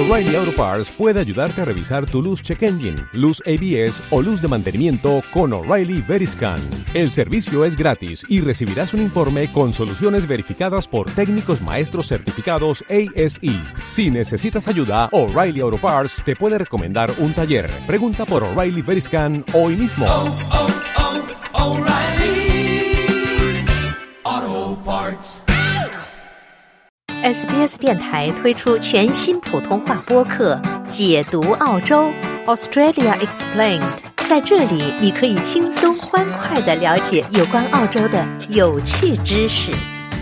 O'Reilly Auto Parts puede ayudarte a revisar tu luz check engine, luz ABS o luz de mantenimiento con O'Reilly Veriscan. El servicio es gratis y recibirás un informe con soluciones verificadas por técnicos maestros certificados ASE. Si necesitas ayuda, O'Reilly Auto Parts te puede recomendar un taller. Pregunta por O'Reilly Veriscan hoy mismo. O'Reilly Auto Parts。 SBS 电台推出全新普通话播客解读澳洲 Australia Explained， 在这里你可以轻松欢快地了解有关澳洲的有趣知识。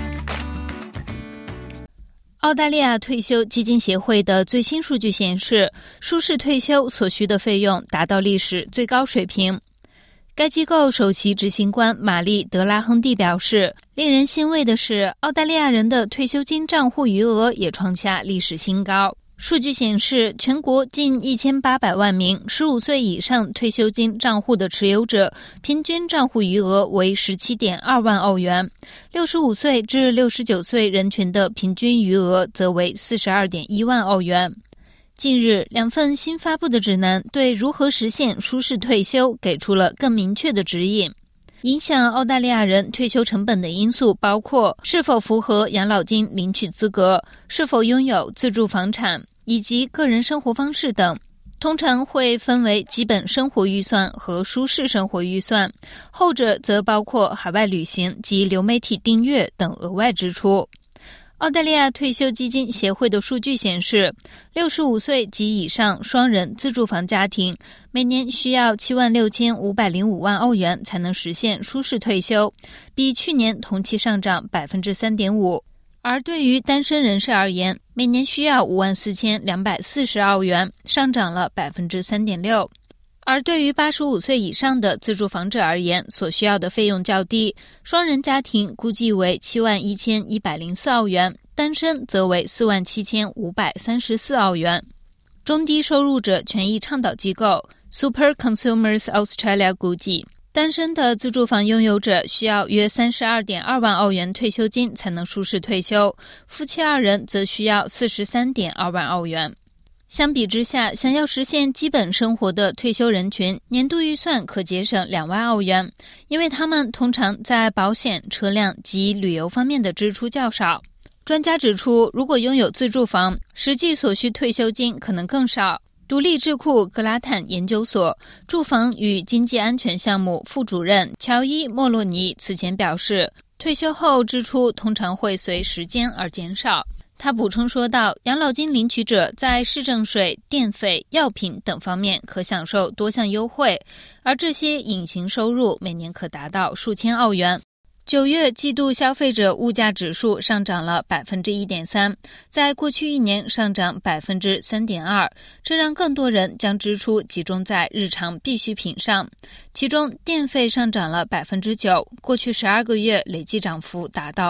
澳大利亚退休基金协会的最新数据显示，舒适退休所需的费用达到历史最高水平。该机构首席执行官玛丽·德拉亨蒂表示，令人欣慰的是，澳大利亚人的退休金账户余额也创下历史新高。数据显示，全国近1800万名15岁以上退休金账户的持有者，平均账户余额为 17.2 万澳元，65岁至69岁人群的平均余额则为 42.1 万澳元。近日，两份新发布的指南对如何实现舒适退休给出了更明确的指引。影响澳大利亚人退休成本的因素包括是否符合养老金领取资格、是否拥有自住房产以及个人生活方式等。通常会分为基本生活预算和舒适生活预算，后者则包括海外旅行及流媒体订阅等额外支出。澳大利亚退休基金协会的数据显示，65岁及以上双人自住房家庭每年需要76505万澳元才能实现舒适退休，比去年同期上涨 3.5%。而对于单身人士而言，每年需要54240澳元，上涨了 3.6%。而对于85岁以上的自住房者而言，所需要的费用较低，双人家庭估计为71104澳元，单身则为47534澳元。中低收入者权益倡导机构 Super Consumers Australia 估计，单身的自住房拥有者需要约 32.2 万澳元退休金才能舒适退休，夫妻二人则需要 43.2 万澳元。相比之下，想要实现基本生活的退休人群，年度预算可节省2万澳元，因为他们通常在保险、车辆及旅游方面的支出较少。专家指出，如果拥有自住房，实际所需退休金可能更少。独立智库格拉坦研究所住房与经济安全项目副主任乔伊·莫洛尼此前表示，退休后支出通常会随时间而减少。他补充说道，养老金领取者在市政税、电费、药品等方面可享受多项优惠，而这些隐形收入每年可达到数千澳元。9月季度消费者物价指数上涨了 1.3%， 在过去一年上涨 3.2%， 这让更多人将支出集中在日常必需品上。其中电费上涨了 9%， 过去12个月累计涨幅达到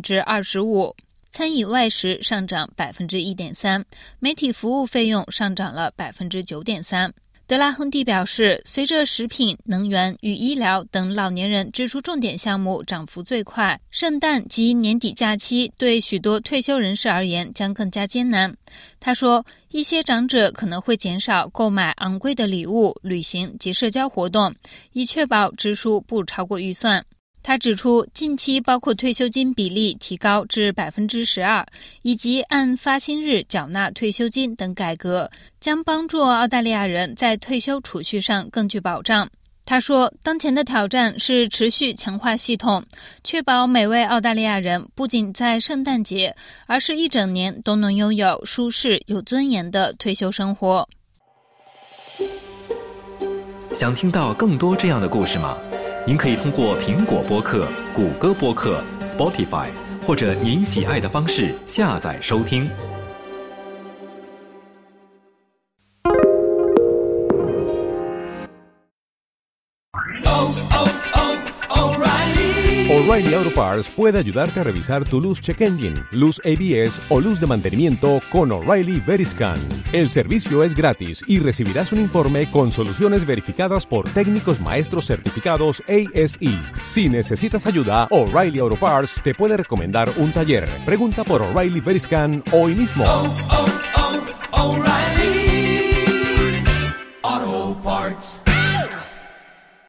25%。餐饮外食上涨 1.3%， 媒体服务费用上涨了 9.3%。 德拉亨蒂表示，随着食品、能源与医疗等老年人支出重点项目涨幅最快，圣诞及年底假期对许多退休人士而言将更加艰难。他说，一些长者可能会减少购买昂贵的礼物、旅行及社交活动，以确保支出不超过预算。他指出，近期包括退休金比例提高至 12%， 以及按发薪日缴纳退休金等改革，将帮助澳大利亚人在退休储蓄上更具保障。他说，当前的挑战是持续强化系统，确保每位澳大利亚人不仅在圣诞节，而是一整年都能拥有舒适有尊严的退休生活。 想听到更多这样的故事吗？您可以通过苹果播客、谷歌播客、Spotify 或者您喜爱的方式下载收听。 O'Reilly Auto Parts puede ayudarte a revisar tu luz check engine, luz ABS o luz de mantenimiento con O'Reilly Veriscan. El servicio es gratis y recibirás un informe con soluciones verificadas por técnicos maestros certificados ASE. Si necesitas ayuda, O'Reilly Auto Parts te puede recomendar un taller. Pregunta por O'Reilly Veriscan hoy mismo. O'Reilly Parts.